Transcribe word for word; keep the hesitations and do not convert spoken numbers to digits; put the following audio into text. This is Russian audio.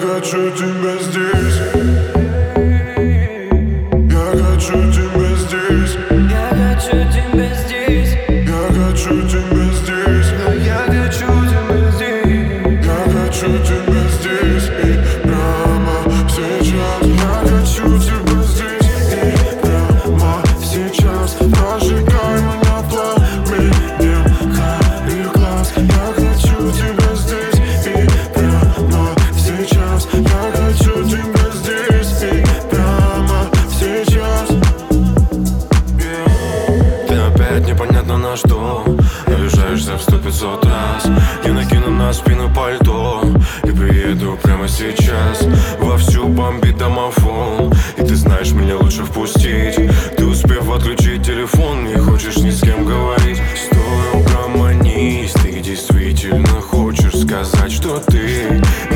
хочу тебя здесь. Я хочу тебя здесь. Я хочу тебя здесь. Я хочу тебя здесь. Но я хочу тебя здесь. Я хочу тебя здесь и прямо сейчас. Я хочу тебя здесь и прямо сейчас. Прожигай меня пламенем карих глаз. Я хочу тебя здесь и прямо сейчас. Я хочу тебя здесь и прямо сейчас. Ты опять непонятно на что обижаешься в сто пятьсот раз. Я накину на спину пальто и приеду прямо сейчас. Вовсю бомбит домофон, и ты знаешь, меня лучше впустить. Ты, успев отключить телефон, не хочешь ни с кем говорить. Стой, угомонись, ты действительно хочешь сказать, что ты